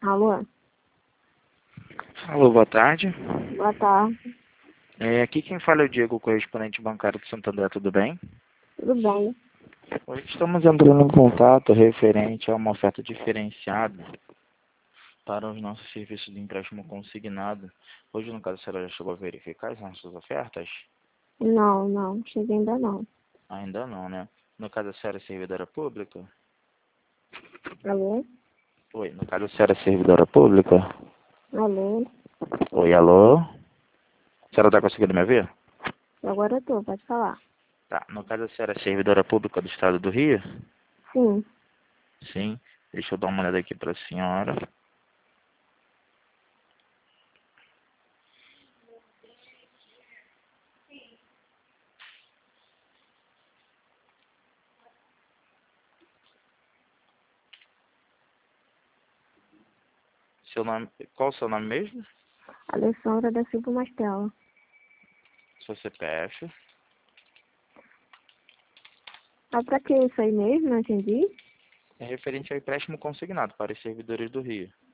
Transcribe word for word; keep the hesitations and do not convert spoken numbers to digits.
Alô? Alô, boa tarde. Boa tarde. É, aqui quem fala é o Diego, correspondente bancário do Santo André, tudo bem? Tudo bem? Hoje estamos entrando em contato referente a uma oferta diferenciada para os nossos serviços de empréstimo consignado. Hoje, no caso, a senhora já chegou a verificar as nossas ofertas? Não, não. Cheguei ainda não. Ainda não, né? No caso, a senhora é servidora pública? Alô? Oi, no caso, a senhora é servidora pública? Alô? Oi, alô? A senhora está conseguindo me ver? Agora eu tô, pode falar. Tá, no caso, a senhora é servidora pública do Estado do Rio? Sim. Sim. Deixa eu dar uma olhada aqui para a senhora. Seu nome, qual o seu nome mesmo? Alessandra da Silva Mastella. Seu C P F. Ah, pra que isso aí mesmo? Não entendi. É referente ao empréstimo consignado para os servidores do Rio.